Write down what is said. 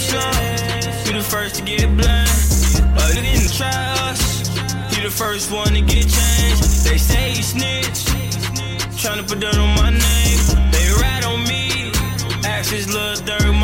slump, you the first to get blamed. But they didn't try us, you the first one to get changed. They say you snitch, tryna put dirt on my name. They rat on me, ask his little dirt